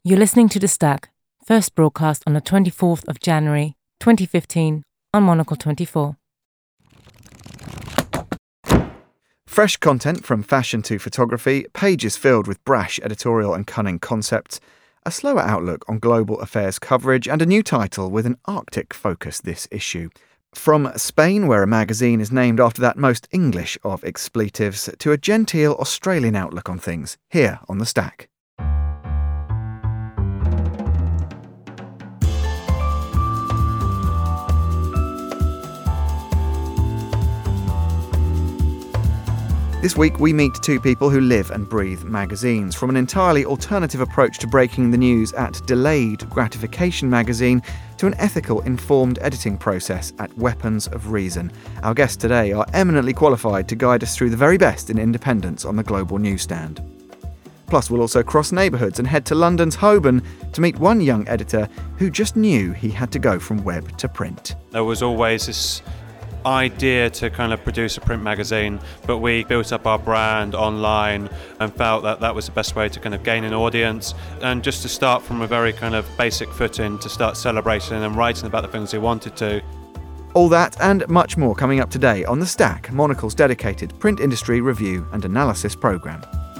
You're listening to The Stack, first broadcast on the 24th of January 2015 on Monocle 24. Fresh content from fashion to photography, pages filled with brash editorial and cunning concepts, a slower outlook on global affairs coverage, and a new title with an Arctic focus this issue. From Spain, where a magazine is named after that most English of expletives, to a genteel Australian outlook on things, here on The Stack. This week we meet two people who live and breathe magazines, from an entirely alternative approach to breaking the news at Delayed Gratification magazine to an ethical, informed editing process at Weapons of Reason. Our guests today are eminently qualified to guide us through the very best in independence on the global newsstand. Plus, we'll also cross neighbourhoods and head to London's Holborn to meet one young editor who just knew he had to go from web to print. There was always this idea to kind of produce a print magazine, but we built up our brand online and felt that that was the best way to kind of gain an audience, and just to start from a very kind of basic footing to start celebrating and writing about the things we wanted to. All that and much more coming up today on The Stack, Monocle's dedicated print industry review and analysis programme.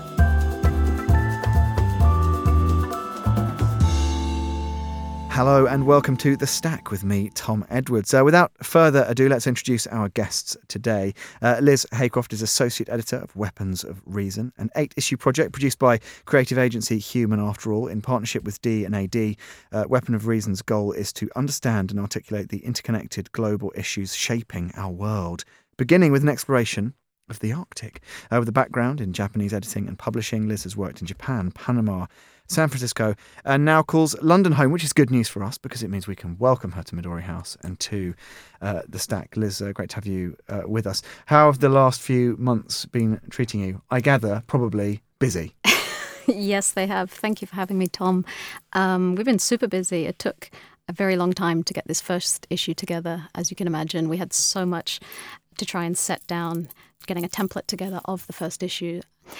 Hello and welcome to The Stack with me, Tom Edwards. Without further ado, let's introduce our guests today. Liz Haycroft is Associate Editor of Weapons of Reason, an 8-issue project produced by creative agency Human After All in partnership with D&AD. Weapon of Reason's goal is to understand and articulate the interconnected global issues shaping our world, beginning with an exploration of the Arctic. With a background in Japanese editing and publishing, Liz has worked in Japan, Panama, San Francisco, and now calls London home, which is good news for us because it means we can welcome her to Midori House and to The Stack. Liz, great to have you with us. How have the last few months been treating you? I gather probably busy. Yes, they have. Thank you for having me, Tom. We've been super busy. It took a very long time to get this first issue together. As you can imagine, we had so much to try and set down, getting a template together of the first issue.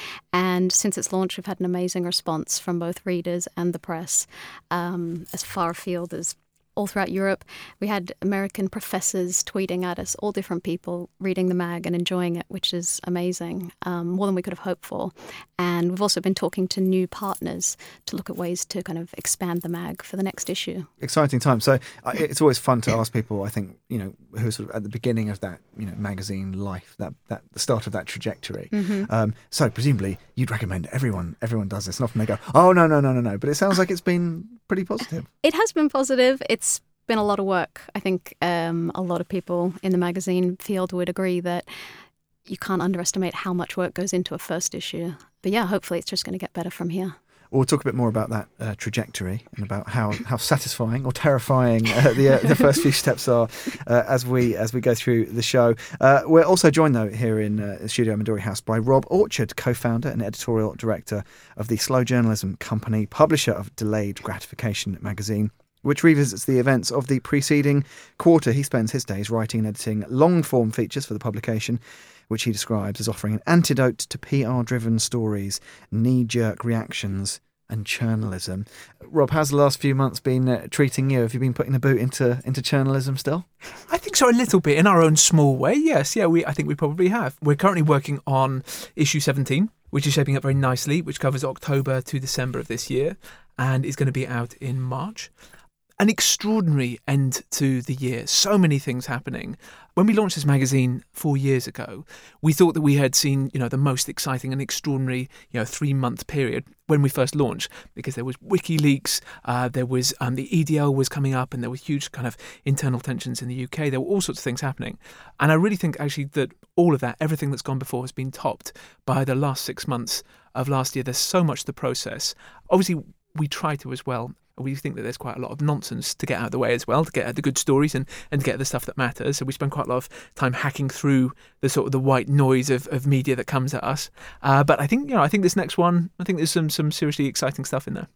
And since its launch, we've had an amazing response from both readers and the press, as far afield as all throughout Europe. We had American professors tweeting at us, all different people reading the mag and enjoying it, which is amazing, more than we could have hoped for. And we've also been talking to new partners to look at ways to kind of expand the mag for the next issue. Exciting time. So it's always fun to ask people, I think, who are sort of at the beginning of that, magazine life, that the start of that trajectory. Mm-hmm. So presumably you'd recommend everyone does this, and often they go, oh, no. But it sounds like it's been pretty positive. It has been positive. It's been a lot of work. I think a lot of people in the magazine field would agree that you can't underestimate how much work goes into a first issue. But yeah, hopefully it's just going to get better from here. We'll talk a bit more about that trajectory and about how satisfying or terrifying the first few steps are as we go through the show. We're also joined, though, here in the studio at Midori House by Rob Orchard, co-founder and editorial director of the Slow Journalism Company, publisher of Delayed Gratification magazine, which revisits the events of the preceding quarter. He spends his days writing and editing long-form features for the publication, which he describes as offering an antidote to PR-driven stories, knee-jerk reactions, and journalism. Rob, how's the last few months been treating you? Have you been putting the boot into journalism still? I think so, a little bit, in our own small way, yes. Yeah, I think we probably have. We're currently working on issue 17, which is shaping up very nicely, which covers October to December of this year, and is going to be out in March. An extraordinary end to the year. So many things happening. When we launched this magazine 4 years ago, we thought that we had seen, the most exciting and extraordinary, 3-month period when we first launched, because there was WikiLeaks, there was the EDL was coming up, and there were huge kind of internal tensions in the UK. There were all sorts of things happening. And I really think actually that all of that, everything that's gone before, has been topped by the last 6 months of last year. There's so much to process. Obviously, we try to as well we think that there's quite a lot of nonsense to get out of the way as well, to get at the good stories and to get the stuff that matters. So we spend quite a lot of time hacking through the sort of the white noise of media that comes at us. But I think this next one, I think there's some seriously exciting stuff in there.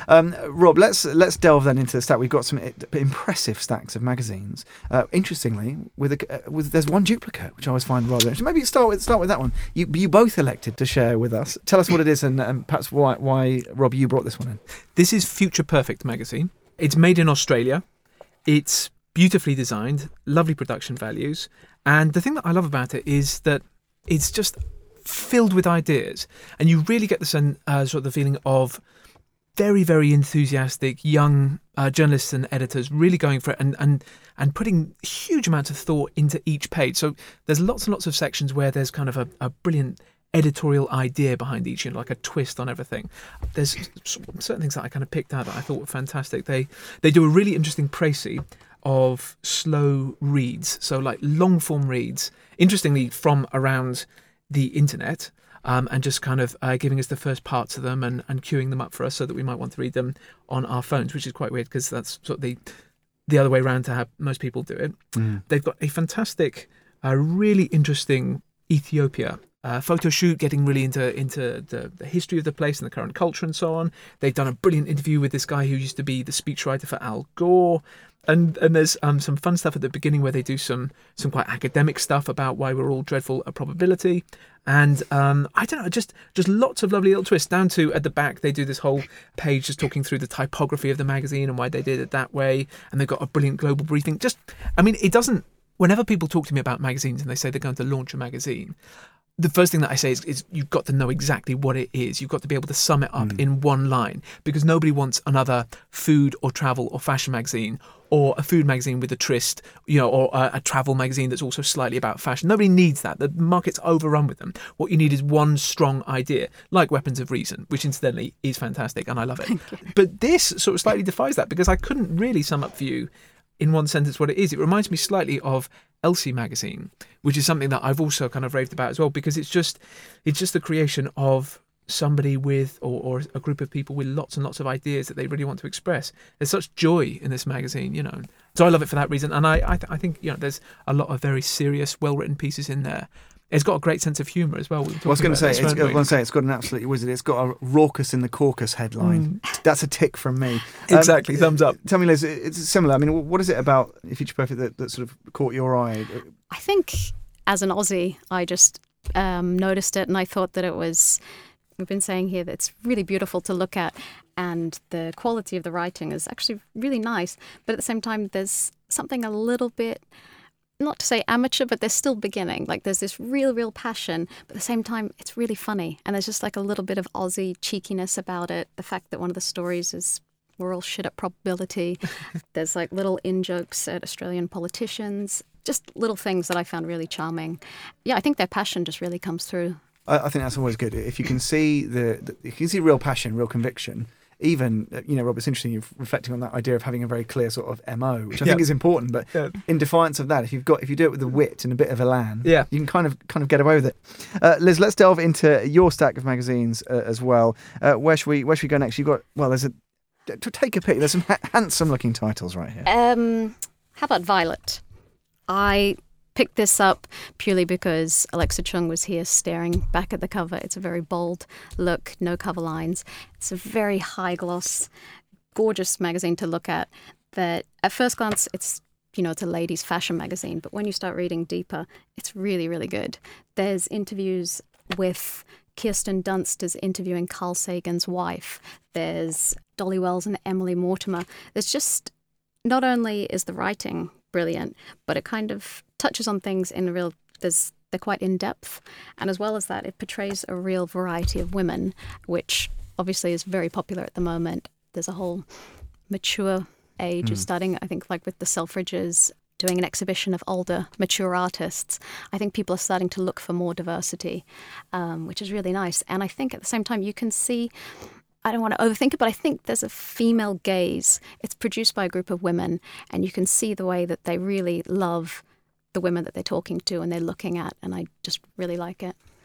Rob, let's delve then into the stack. We've got some impressive stacks of magazines. Interestingly, with there's one duplicate, which I always find rather interesting. Maybe start with that one. You both elected to share with us. Tell us what it is and perhaps why Rob, you brought this one in. This is Future Perfect magazine. It's made in Australia. It's beautifully designed, lovely production values. And the thing that I love about it is that it's just filled with ideas. And you really get the sort of the feeling of very, very enthusiastic young journalists and editors really going for it and putting huge amounts of thought into each page. So there's lots and lots of sections where there's kind of a brilliant editorial idea behind each, like a twist on everything. There's certain things that I kind of picked out that I thought were fantastic. They do a really interesting précis of slow reads, so like long form reads, interestingly from around the internet, and just kind of giving us the first parts of them and queuing them up for us so that we might want to read them on our phones, which is quite weird because that's sort of the other way around to how most people do it. They've got a fantastic, really interesting Ethiopia photo shoot, getting really into the history of the place and the current culture and so on. They've done a brilliant interview with this guy who used to be the speechwriter for Al Gore. And there's some fun stuff at the beginning where they do some quite academic stuff about why we're all dreadful at probability. And I don't know, just lots of lovely little twists, down to at the back they do this whole page just talking through the typography of the magazine and why they did it that way. And they've got a brilliant global briefing. It doesn't, whenever people talk to me about magazines and they say they're going to launch a magazine, the first thing that I say is you've got to know exactly what it is. You've got to be able to sum it up in one line, because nobody wants another food or travel or fashion magazine, or a food magazine with a tryst, or a travel magazine that's also slightly about fashion. Nobody needs that. The market's overrun with them. What you need is one strong idea, like Weapons of Reason, which incidentally is fantastic and I love it. But this sort of slightly defies that, because I couldn't really sum up for you in one sentence what it is. It reminds me slightly of Elsie magazine, which is something that I've also kind of raved about as well, because it's just the creation of somebody with or a group of people with lots and lots of ideas that they really want to express. There's such joy in this magazine, so I love it for that reason. And I think there's a lot of very serious, well-written pieces in there. It's got a great sense of humour as well. I was going to say, it's got an absolutely wizard. It's got a raucous in the caucus headline. That's a tick from me. Exactly, thumbs up. Tell me, Liz, it's similar. I mean, what is it about Future Perfect that sort of caught your eye? I think as an Aussie, I just noticed it and I thought that it was, we've been saying here that it's really beautiful to look at and the quality of the writing is actually really nice. But at the same time, there's something a little bit, not to say amateur, but they're still beginning. Like there's this real passion, but at the same time, it's really funny. And there's just like a little bit of Aussie cheekiness about it. The fact that one of the stories is we're all shit at probability. There's like little in-jokes at Australian politicians, just little things that I found really charming. Yeah, I think their passion just really comes through. I think that's always good. If you can see you can see real passion, real conviction. Even, Rob, it's interesting you're reflecting on that idea of having a very clear sort of MO, which I think is important. But in defiance of that, if you do it with the wit and a bit of elan, you can kind of get away with it. Liz, let's delve into your stack of magazines as well. Where should we go next? You've got to take a pick. There's some handsome looking titles right here. How about Violet? I picked this up purely because Alexa Chung was here staring back at the cover. It's a very bold look, no cover lines. It's a very high gloss, gorgeous magazine to look at that at first glance it's it's a ladies' fashion magazine, but when you start reading deeper, it's really, really good. There's interviews with Kirsten Dunst is interviewing Carl Sagan's wife. There's Dolly Wells and Emily Mortimer. There's just, not only is the writing brilliant, but it kind of touches on things they're quite in-depth. And as well as that, it portrays a real variety of women, which obviously is very popular at the moment. There's a whole mature age is starting, I think, like with the Selfridges doing an exhibition of older, mature artists. I think people are starting to look for more diversity, which is really nice. And I think at the same time, you can see, I don't want to overthink it, but I think there's a female gaze. It's produced by a group of women, and you can see the way that they really love the women that they're talking to and they're looking at, and I just really like it.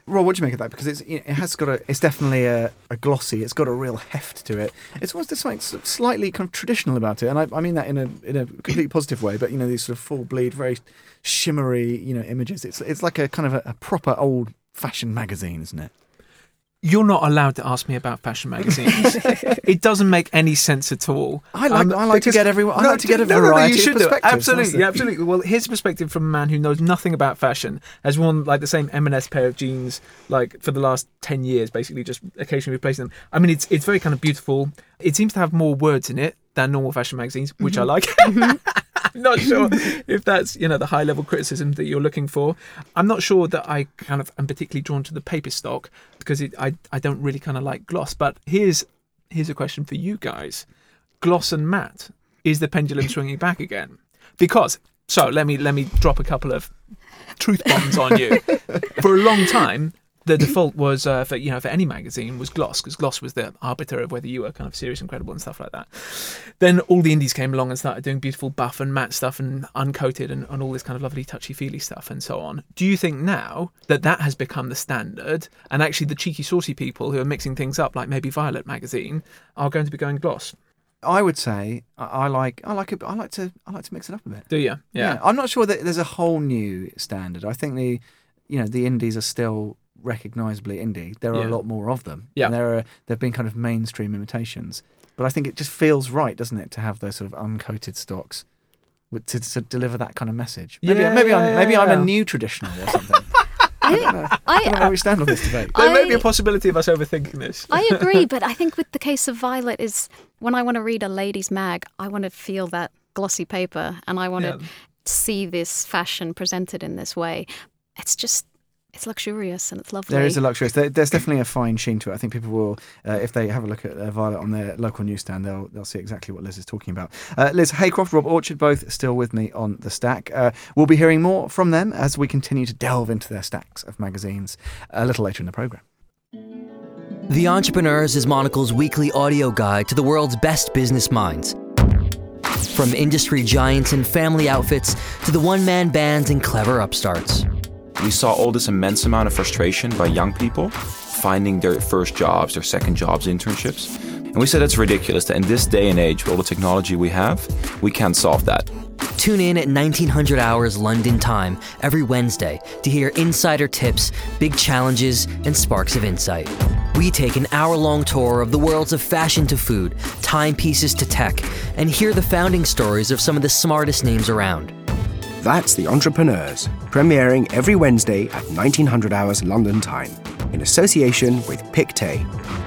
Rob, what do you make of that? Because it's definitely a glossy. It's got a real heft to it. It's almost something slightly kind of traditional about it, and I mean that in a completely positive way. But these sort of full bleed, very shimmery, images. It's like a kind of a proper old fashioned magazine, isn't it? You're not allowed to ask me about fashion magazines. It doesn't make any sense at all. I like to get everyone. I like to get a variety of perspectives. Absolutely. Well, here's a perspective from a man who knows nothing about fashion, has worn like the same M&S pair of jeans like for the last 10 years, basically, just occasionally replacing them. I mean, it's very kind of beautiful. It seems to have more words in it than normal fashion magazines, which I like. I'm not sure if that's the high level criticism that you're looking for. I'm not sure that I kind of am particularly drawn to the paper stock because I don't really kind of like gloss. But here's a question for you guys: gloss and matte, is the pendulum swinging back again? Because let me drop a couple of truth bombs on you. For a long time, the default was for any magazine was gloss, because gloss was the arbiter of whether you were kind of serious and credible and stuff like that. Then all the indies came along and started doing beautiful buff and matte stuff and uncoated and all this kind of lovely touchy-feely stuff and so on. Do you think now that has become the standard, and actually the cheeky, saucy people who are mixing things up, like maybe Violet magazine, are going to be going gloss? I would say I like to mix it up a bit. Do you? Yeah. I'm not sure that there's a whole new standard. I think the indies are still recognisably indie. There are a lot more of them. Yeah. And there've been kind of mainstream imitations. But I think it just feels right, doesn't it, to have those sort of uncoated stocks to deliver that kind of message. Maybe I'm a new traditional or something. I don't know where we stand on this debate. There may be a possibility of us overthinking this. I agree, but I think with the case of Violet is when I want to read a ladies' mag, I want to feel that glossy paper and I want to see this fashion presented in this way. It's luxurious and it's lovely. There is a luxurious. There's definitely a fine sheen to it. I think people will, if they have a look at Violet on their local newsstand, they'll see exactly what Liz is talking about. Liz Haycroft, Rob Orchard, both still with me on the stack. We'll be hearing more from them as we continue to delve into their stacks of magazines a little later in the programme. The Entrepreneurs is Monocle's weekly audio guide to the world's best business minds. From industry giants and family outfits to the one-man bands and clever upstarts. We saw all this immense amount of frustration by young people finding their first jobs, their second jobs, internships. And we said it's ridiculous that in this day and age, with all the technology we have, we can't solve that. Tune in at 1900 hours London time every Wednesday to hear insider tips, big challenges, and sparks of insight. We take an hour-long tour of the worlds of fashion to food, timepieces to tech, and hear the founding stories of some of the smartest names around. That's The Entrepreneurs, premiering every Wednesday at 1900 hours London time, in association with Pictet.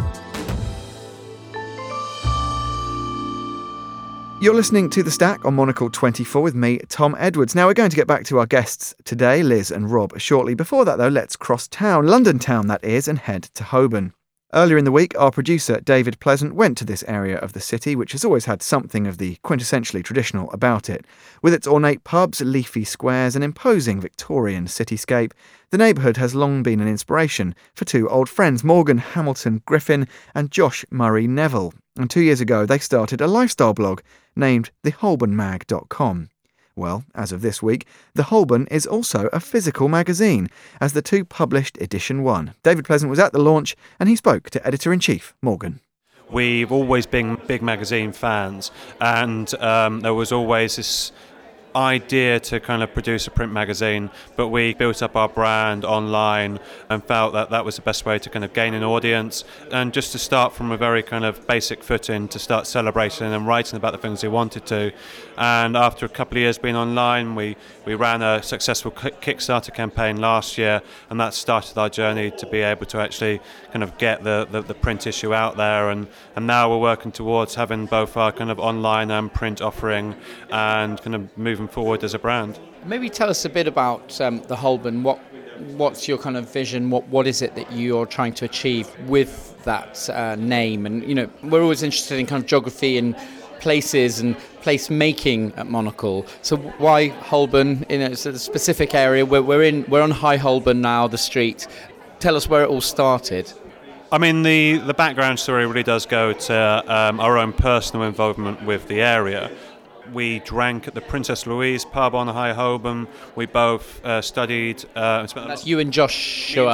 You're listening to The Stack on Monocle 24 with me, Tom Edwards. Now, we're going to get back to our guests today, Liz and Rob, shortly. Before that, though, let's cross town, London town that is, and head to Holborn. Earlier in the week, our producer, David Pleasant, went to this area of the city, which has always had something of the quintessentially traditional about it. With its ornate pubs, leafy squares, and imposing Victorian cityscape, the neighbourhood has long been an inspiration for two old friends, Morgan Hamilton Griffin and Josh Murray Neville. And 2 years ago, they started a lifestyle blog named theholbornmag.com. Well, as of this week, The Holborn is also a physical magazine, as the two published edition 1. David Pleasant was at the launch, and he spoke to editor-in-chief Morgan. We've always been big magazine fans, and there was always this idea to kind of produce a print magazine, but we built up our brand online and felt that was the best way to kind of gain an audience, and just to start from a very kind of basic footing to start celebrating and writing about the things we wanted to. And after a couple of years being online, we ran a successful Kickstarter campaign last year, and that started our journey to be able to actually kind of get the print issue out there, and now we're working towards having both our kind of online and print offering and kind of moving forward as a brand. Maybe tell us a bit about the Holborn. What's your kind of vision? What is it that you're trying to achieve with that name? And we're always interested in kind of geography and places and place making at Monocle. So why Holborn? It's a specific area. We're on High Holborn now, the street. Tell us where it all started. I mean, the background story really does go to our own personal involvement with the area. We drank at the Princess Louise pub on High Holborn. We both studied. That's you and Joshua.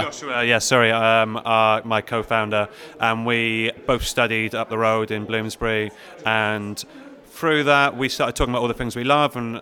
My co-founder, and we both studied up the road in Bloomsbury. And through that, we started talking about all the things we love, and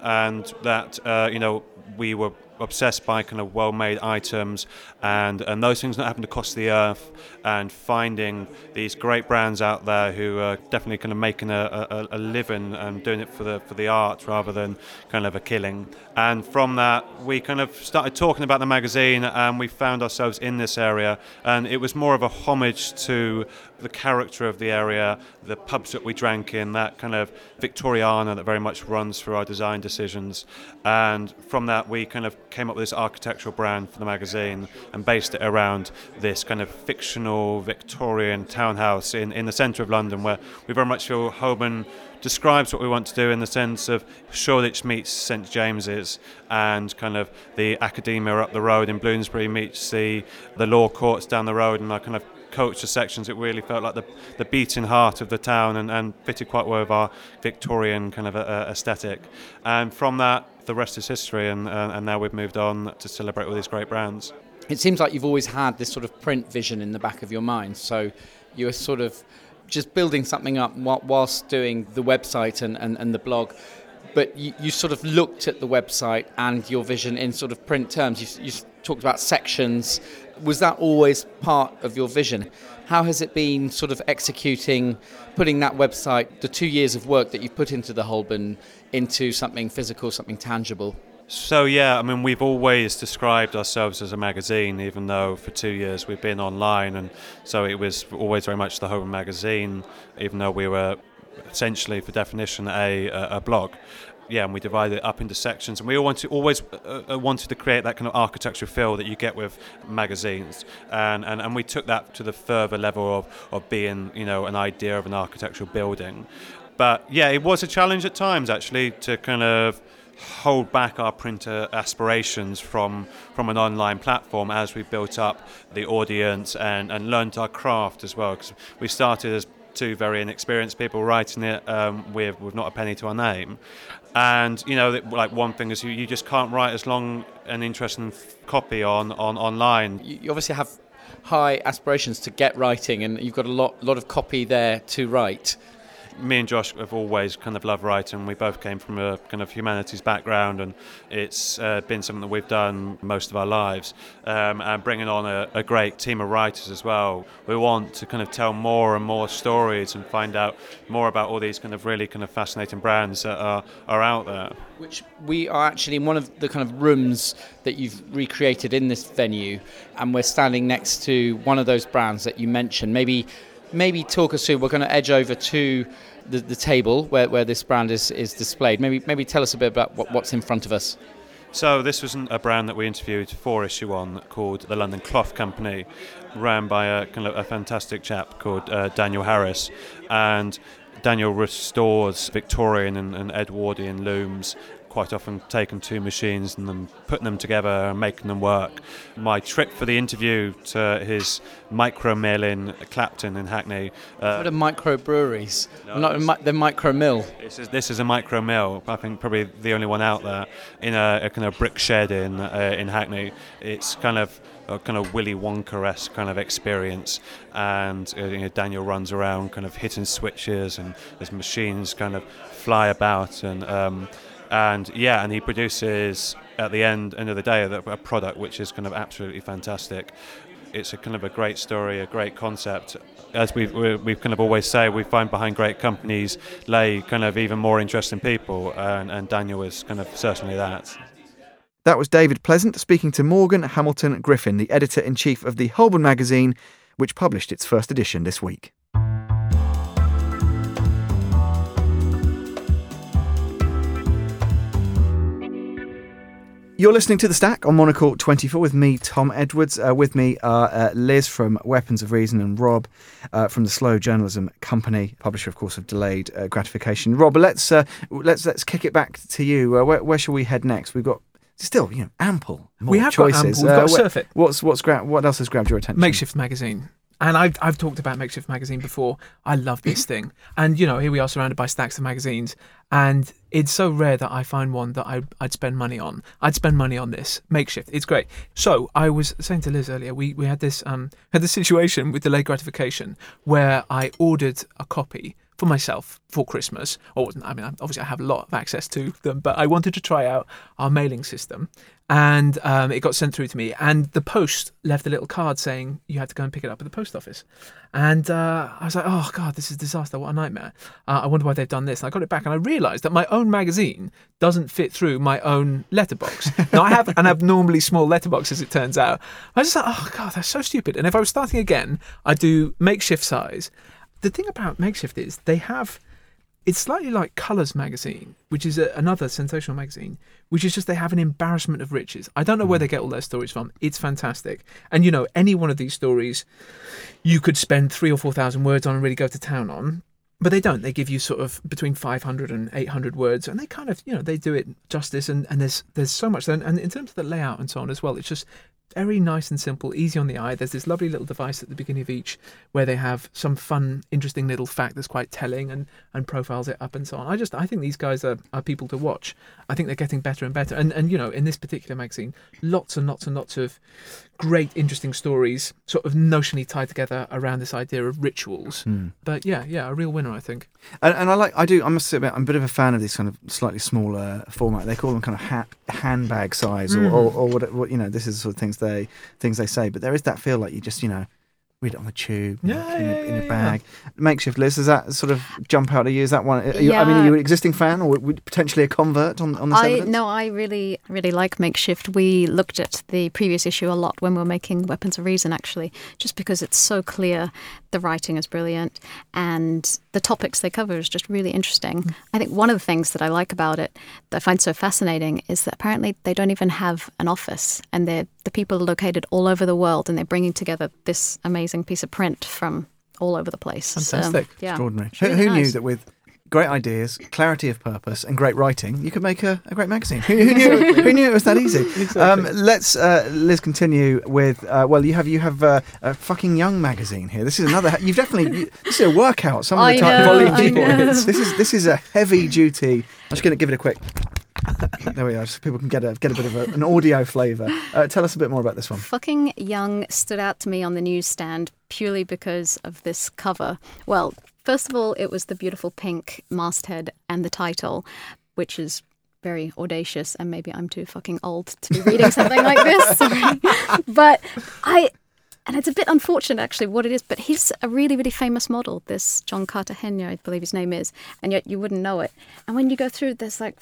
that we were obsessed by kind of well-made items and those things that happen to cost the earth, and finding these great brands out there who are definitely kind of making a living and doing it for the art rather than kind of a killing. And from that, we kind of started talking about the magazine, and we found ourselves in this area, and it was more of a homage to the character of the area, the pubs that we drank in, that kind of Victoriana that very much runs through our design decisions. And from that, we kind of came up with this architectural brand for the magazine and based it around this kind of fictional Victorian townhouse in the centre of London, where we very much feel Holborn describes what we want to do in the sense of Shoreditch meets St James's, and kind of the Academia up the road in Bloomsbury meets the law courts down the road, and our kind of culture sections. It really felt like the beating heart of the town, and fitted quite well with our Victorian kind of aesthetic. And from that, the rest is history, and now we've moved on to celebrate all these great brands. It seems like you've always had this sort of print vision in the back of your mind, so you were sort of just building something up whilst doing the website and the blog. But you sort of looked at the website and your vision in sort of print terms. You talked about sections. Was that always part of your vision? How has it been sort of putting that website, the 2 years of work that you've put into the Holborn, into something physical, something tangible? So yeah, I mean, we've always described ourselves as a magazine, even though for 2 years we've been online, and so it was always very much the Holborn magazine, even though we were essentially, for definition, a blog. Yeah, and we divided it up into sections, and we always wanted to create that kind of architectural feel that you get with magazines, and we took that to the further level of being, an idea of an architectural building. But yeah, it was a challenge at times actually to kind of hold back our printer aspirations from an online platform as we built up the audience and learnt our craft as well, because we started as two very inexperienced people writing it with not a penny to our name. And like one thing is you just can't write as long and interesting copy on online. You obviously have high aspirations to get writing, and you've got a lot of copy there to write. Me and Josh have always kind of loved writing. We both came from a kind of humanities background, and it's been something that we've done most of our lives. And bringing on a great team of writers as well. We want to kind of tell more and more stories and find out more about all these kind of really kind of fascinating brands that are out there. Which we are actually in one of the kind of rooms that you've recreated in this venue, and we're standing next to one of those brands that you mentioned. Maybe talk us through. We're going to edge over to the table where this brand is displayed. Maybe tell us a bit about what's in front of us. So this was a brand that we interviewed for Issue 1 called the London Cloth Company, ran by a fantastic chap called Daniel Harris. And Daniel restores Victorian and Edwardian looms, quite often taking two machines and then putting them together and making them work. My trip for the interview to his micro mill in Clapton in Hackney. What are micro breweries? The micro mill. This is a micro mill. I think probably the only one out there in a kind of brick shed in Hackney. It's kind of a kind of Willy Wonka-esque kind of experience, and Daniel runs around kind of hitting switches, and there's machines kind of fly about, and he produces at the end of the day a product which is kind of absolutely fantastic. It's a kind of a great story, a great concept. As we've kind of always say, we find behind great companies lay kind of even more interesting people, and Daniel is kind of certainly that. That was David Pleasant speaking to Morgan Hamilton Griffin, the editor-in-chief of the Holborn magazine, which published its first edition this week. You're listening to The Stack on Monocle 24 with me, Tom Edwards. With me are Liz from Weapons of Reason and Rob from the Slow Journalism Company, publisher, of course, of Delayed Gratification. Rob, let's kick it back to you. Where shall we head next? We've got still, ample more we have choices. Got ample. We've got Surf It. What else has grabbed your attention? Makeshift magazine. And I've talked about Makeshift Magazine before. I love this thing. And, you know, here we are surrounded by stacks of magazines. And it's so rare that I find one that I'd spend money on. I'd spend money on this. Makeshift. It's great. So I was saying to Liz earlier, we had this situation with delayed gratification where I ordered a copy for myself for Christmas. Obviously I have a lot of access to them, but I wanted to try out our mailing system. And it got sent through to me, and the post left a little card saying you had to go and pick it up at the post office. And I was like, oh God, this is a disaster. What a nightmare. I wonder why they've done this. And I got it back, and I realised that my own magazine doesn't fit through my own letterbox. Now, I have an abnormally small letterbox, as it turns out. I was just like, oh God, that's so stupid. And if I was starting again, I'd do makeshift size. The thing about Makeshift is it's slightly like Colours magazine, which is another sensational magazine, which is just they have an embarrassment of riches. I don't know where they get all their stories from. It's fantastic. And, you know, any one of these stories you could spend 3,000 or 4,000 words on and really go to town on. But they don't. They give you sort of between 500 and 800 words, and they kind of, you know, they do it justice. And there's so much. And in terms of the layout and so on as well, it's just very nice and simple, easy on the eye. There's this lovely little device at the beginning of each where they have some fun, interesting little fact that's quite telling and profiles it up and so on. I think these guys are people to watch. I think they're getting better and better. And you know, in this particular magazine, lots and lots and lots of great, interesting stories, sort of notionally tied together around this idea of rituals. But yeah, a real winner, I think. And I must admit, I'm a bit of a fan of these kind of slightly smaller format. They call them kind of handbag size or what, you know, this is the sort of things they say. But there is that feel like you just, you know, read it on the tube, in your bag. Makeshift, Liz, does that sort of jump out at you? Is that one? Are you an existing fan or potentially a convert on this evidence? No, I really, really like Makeshift. We looked at the previous issue a lot when we were making Weapons of Reason, actually, just because it's so clear. The writing is brilliant and the topics they cover is just really interesting. I think one of the things that I like about it that I find so fascinating is that apparently they don't even have an office, and the people are located all over the world, and they're bringing together this amazing piece of print from all over the place. Fantastic. So, yeah. Extraordinary. Really Who nice. knew that with great ideas, clarity of purpose and great writing, you could make a great magazine? Who knew it was that easy? Exactly. Let's Liz continue with you have a fucking young magazine here. This is another this is a workout. Some of the volume people. This is a heavy duty. I'm just going to give it a quick. There we are, so people can get a bit of an audio flavour. Tell us a bit more about this one. Fucking Young stood out to me on the newsstand purely because of this cover. Well, first of all, it was the beautiful pink masthead and the title, which is very audacious, and maybe I'm too fucking old to be reading something like this. Sorry. But and it's a bit unfortunate, actually, what it is, but he's a really, really famous model, this John Cartagena, I believe his name is, and yet you wouldn't know it. And when you go through, there's like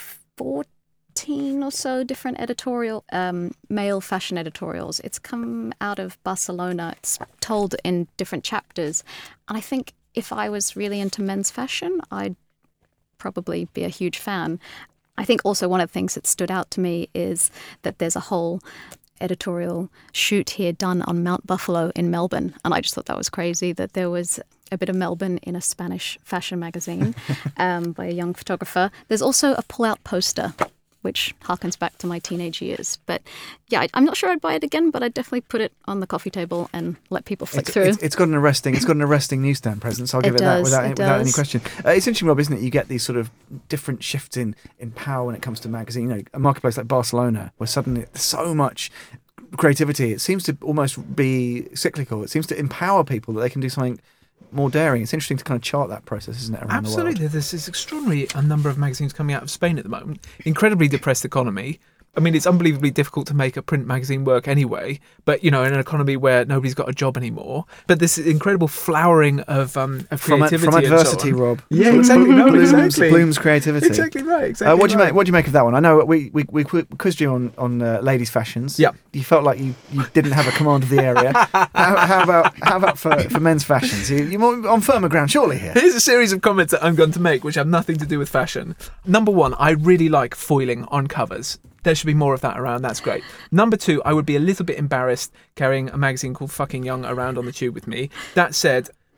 14 or so different editorial, male fashion editorials. It's come out of Barcelona. It's told in different chapters. And I think if I was really into men's fashion, I'd probably be a huge fan. I think also one of the things that stood out to me is that there's a whole editorial shoot here done on Mount Buffalo in Melbourne. And I just thought that was crazy that there was a bit of Melbourne in a Spanish fashion magazine by a young photographer. There's also a pull-out poster, which harkens back to my teenage years. But yeah, I'm not sure I'd buy it again, but I'd definitely put it on the coffee table and let people flick through. It's got an arresting newsstand presence. I'll give it that without any question. It's interesting, Rob, isn't it? You get these sort of different shifts in power when it comes to magazine. You know, a marketplace like Barcelona, where suddenly there's so much creativity. It seems to almost be cyclical. It seems to empower people that they can do something more daring. It's interesting to kind of chart that process, isn't it, around the world? Absolutely. There's this extraordinary number of magazines coming out of Spain at the moment. Incredibly depressed economy. I mean, it's unbelievably difficult to make a print magazine work anyway, but, you know, in an economy where nobody's got a job anymore. But this incredible flowering of creativity. From adversity, and so on. Rob. Yeah, exactly. Bloom's creativity. Exactly right. Exactly what do you make of that one? I know we quizzed you on ladies' fashions. Yeah. You felt like you didn't have a command of the area. How about for men's fashions? You're more on firmer ground, surely, here. Here's a series of comments that I'm going to make, which have nothing to do with fashion. Number one, I really like foiling on covers. There should be more of that around. That's great. Number two, I would be a little bit embarrassed carrying a magazine called Fucking Young around on the tube with me. That said,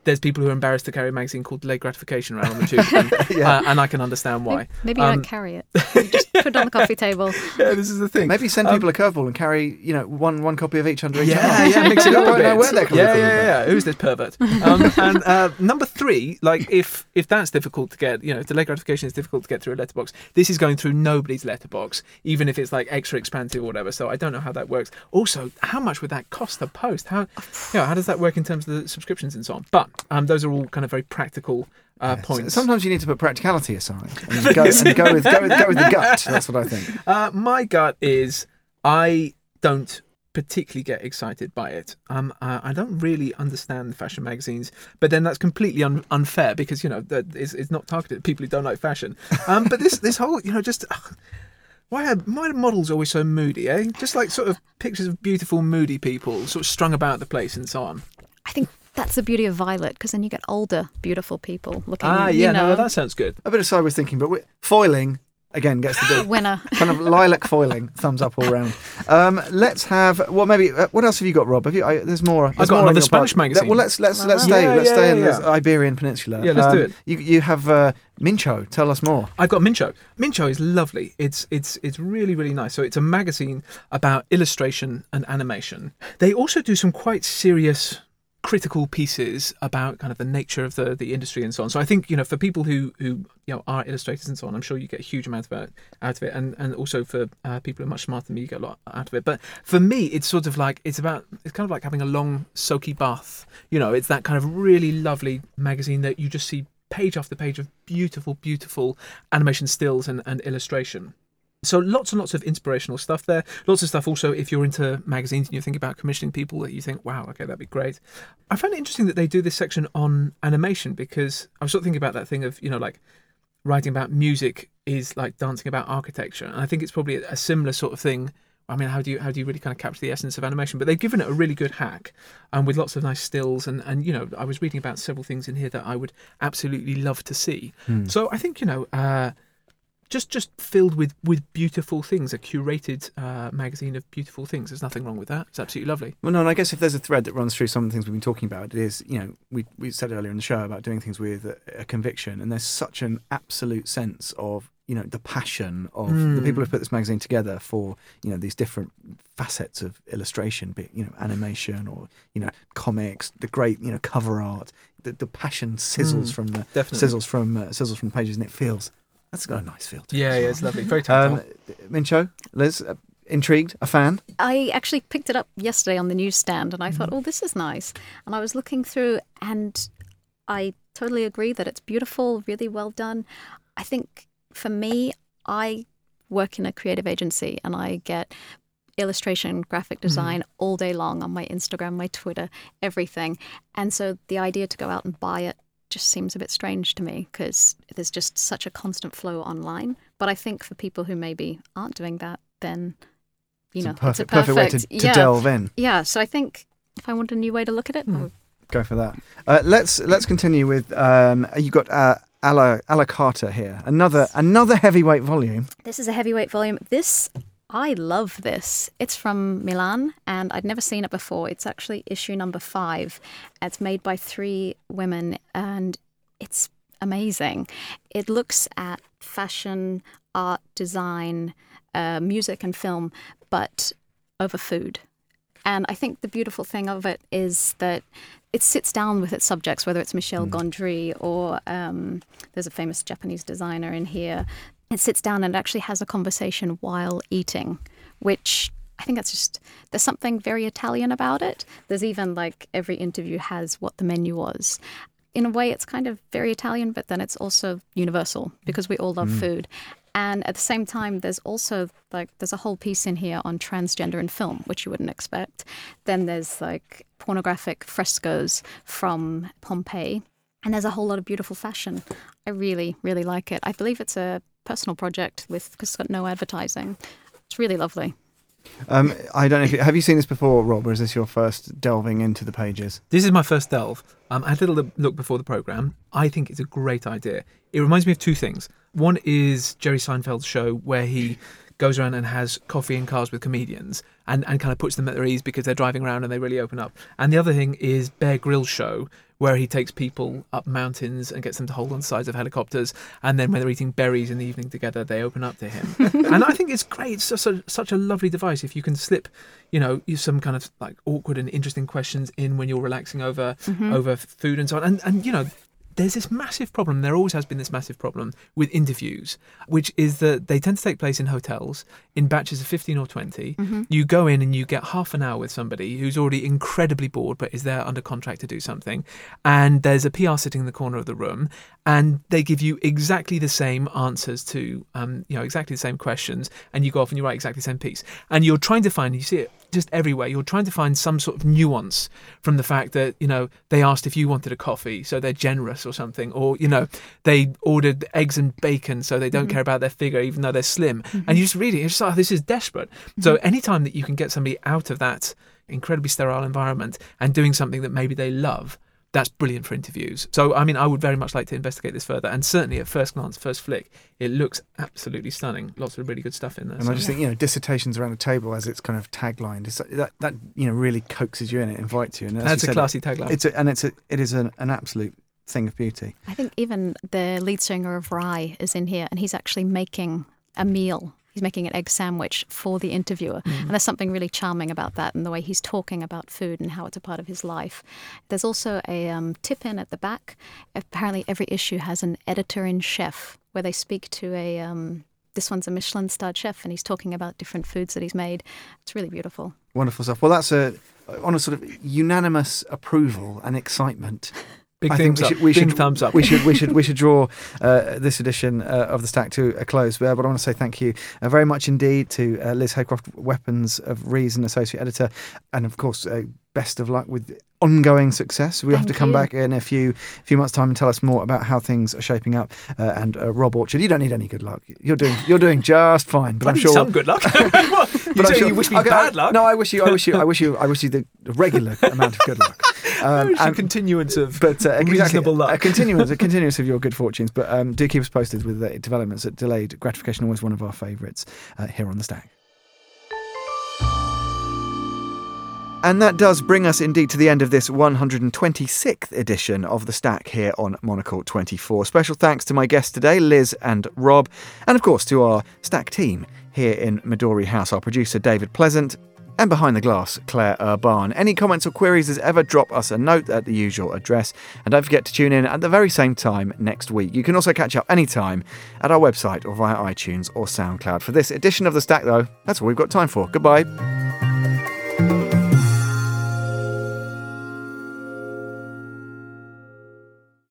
there's people who are embarrassed to carry a magazine called Delayed Gratification around on the tube, and I can understand why. Maybe you don't carry it. You just put it on the coffee table. Yeah, this is the thing. Maybe send people a curveball and carry, one copy of each under each arm. Yeah, mix it up a bit. Where they're coming from. Yeah. Who's this pervert? And number 3, like if that's difficult to get, if delayed gratification is difficult to get through a letterbox, this is going through nobody's letterbox, even if it's like extra expansive or whatever. So I don't know how that works. Also, how much would that cost to post? How does that work in terms of the subscriptions and so on? But those are all kind of very practical points. Sometimes you need to put practicality aside and go with the gut. That's what I think. My gut is I don't particularly get excited by it. I don't really understand fashion magazines, but then that's completely unfair because it's not targeted at people who don't like fashion. But this whole why are models always so moody? Just like sort of pictures of beautiful moody people sort of strung about the place and so on. I think that's the beauty of Violet, because then you get older, beautiful people looking. No, that sounds good. A bit of sideways thinking, but foiling again gets the big winner. Kind of lilac foiling, thumbs up all round. Let's have what else have you got, Rob? There's more. I've got another Spanish magazine. Well, let's stay in the Iberian Peninsula. Yeah, let's do it. You have Mincho. Tell us more. I've got Mincho. Mincho is lovely. It's really, really nice. So it's a magazine about illustration and animation. They also do some quite serious critical pieces about kind of the nature of the industry and so on. So I think, for people who are illustrators and so on, I'm sure you get a huge amount out of it, and also for people who are much smarter than me, you get a lot out of it. But for me, it's sort of like it's kind of like having a long soaky bath. It's that kind of really lovely magazine that you just see page after page of beautiful, beautiful animation stills and illustration. So lots and lots of inspirational stuff there. Lots of stuff also if you're into magazines and you think about commissioning people that you think, wow, okay, that'd be great. I find it interesting that they do this section on animation, because I was sort of thinking about that thing of, like writing about music is like dancing about architecture. And I think it's probably a similar sort of thing. I mean, how do you really kind of capture the essence of animation? But they've given it a really good hack, with lots of nice stills. And I was reading about several things in here that I would absolutely love to see. So I think, just filled with beautiful things, a curated magazine of beautiful things. There's nothing wrong with that. It's absolutely lovely. Well, no, and I guess if there's a thread that runs through some of the things we've been talking about, it is, we said earlier in the show about doing things with a conviction, and there's such an absolute sense of, the passion of the people who put this magazine together for, these different facets of illustration, be it, animation or, comics, the great, cover art, the passion sizzles from the sizzles from pages, and it feels. That's got a nice feel to it. Yeah, it's lovely. Very tactile. Mincho, Liz, intrigued, a fan? I actually picked it up yesterday on the newsstand, and I thought, this is nice. And I was looking through, and I totally agree that it's beautiful, really well done. I think for me, I work in a creative agency, and I get illustration, graphic design all day long on my Instagram, my Twitter, everything. And so the idea to go out and buy it just seems a bit strange to me, because there's just such a constant flow online. But I think for people who maybe aren't doing that, then it's a perfect way to delve in. Yeah, so I think if I want a new way to look at it, I would go for that. Let's continue with you got a la Carta here, another heavyweight volume. This is a heavyweight volume. I love this. It's from Milan, and I'd never seen it before. It's actually issue number 5. It's made by 3 women, and it's amazing. It looks at fashion, art, design, music and film, but over food. And I think the beautiful thing of it is that it sits down with its subjects, whether it's Michel Gondry or there's a famous Japanese designer in here. It sits down and it actually has a conversation while eating, which I think there's something very Italian about it. There's even like every interview has what the menu was. In a way, it's kind of very Italian, but then it's also universal because we all love food. And at the same time, there's also there's a whole piece in here on transgender in film, which you wouldn't expect. Then there's like pornographic frescoes from Pompeii. And there's a whole lot of beautiful fashion. I really, really like it. I believe it's a personal project because it's got no advertising. It's really lovely. I don't know have you seen this before, Rob, or is this your first delving into the pages? This is my first delve. I had a little look before the programme. I think it's a great idea. It reminds me of 2 things. One is Jerry Seinfeld's show where he goes around and has coffee in cars with comedians and kind of puts them at their ease because they're driving around and they really open up. And the other thing is Bear Grylls' show where he takes people up mountains and gets them to hold on the sides of helicopters, and then when they're eating berries in the evening together, they open up to him. And I think it's great. It's just such a lovely device. If you can slip, some kind of like awkward and interesting questions in when you're relaxing over food and so on, and there's this massive problem, there always has been this massive problem with interviews, which is that they tend to take place in hotels in batches of 15 or 20. You go in and you get half an hour with somebody who's already incredibly bored but is there under contract to do something. And there's a PR sitting in the corner of the room and they give you exactly the same answers to, exactly the same questions. And you go off and you write exactly the same piece. And you're trying to find, you see it just everywhere, you're trying to find some sort of nuance from the fact that, they asked if you wanted a coffee, so they're generous or something, or, they ordered eggs and bacon, so they don't care about their figure, even though they're slim. And you just read it, you're just like, this is desperate. So anytime that you can get somebody out of that incredibly sterile environment and doing something that maybe they love, that's brilliant for interviews. So, I would very much like to investigate this further. And certainly at first glance, first flick, it looks absolutely stunning. Lots of really good stuff in there. And I just think, dissertations around the table as its kind of tagline, that really coaxes you in, it invites you. And that's a classy tagline. It is an absolute thing of beauty. I think even the lead singer of Rye is in here and he's actually making a meal. He's making an egg sandwich for the interviewer. And there's something really charming about that and the way he's talking about food and how it's a part of his life. There's also a tip-in at the back. Apparently every issue has an editor-in-chef where they speak to this one's a Michelin-starred chef and he's talking about different foods that he's made. It's really beautiful. Wonderful stuff. Well, that's on a sort of unanimous approval and excitement. Big thumbs up. We should draw this edition of The Stack to a close. But I want to say thank you very much indeed to Liz Haycroft, Weapons of Reason Associate Editor, and of course best of luck with ongoing success. We have to come back in a few months' time and tell us more about how things are shaping up. And Rob Orchard, you don't need any good luck. You're doing just fine. But I'm sure some good luck. You wish me bad luck. No, I wish you the regular amount of good luck. A continuance of reasonable luck. A continuance of your good fortunes. But do keep us posted with the developments. Delayed gratification, always one of our favourites here on The Stack. And that does bring us indeed to the end of this 126th edition of The Stack here on Monocle 24. Special thanks to my guests today, Liz and Rob, and of course to our Stack team here in Midori House, our producer David Pleasant, and behind the glass, Claire Urban. Any comments or queries as ever, drop us a note at the usual address. And don't forget to tune in at the very same time next week. You can also catch up anytime at our website or via iTunes or SoundCloud. For this edition of The Stack, though, that's all we've got time for. Goodbye.